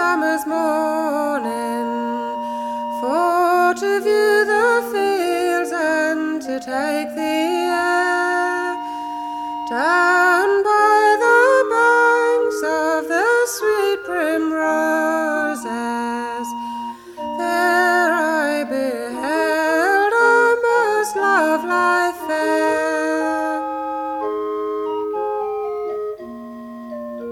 summer's morning, for to view the fields and to take the air.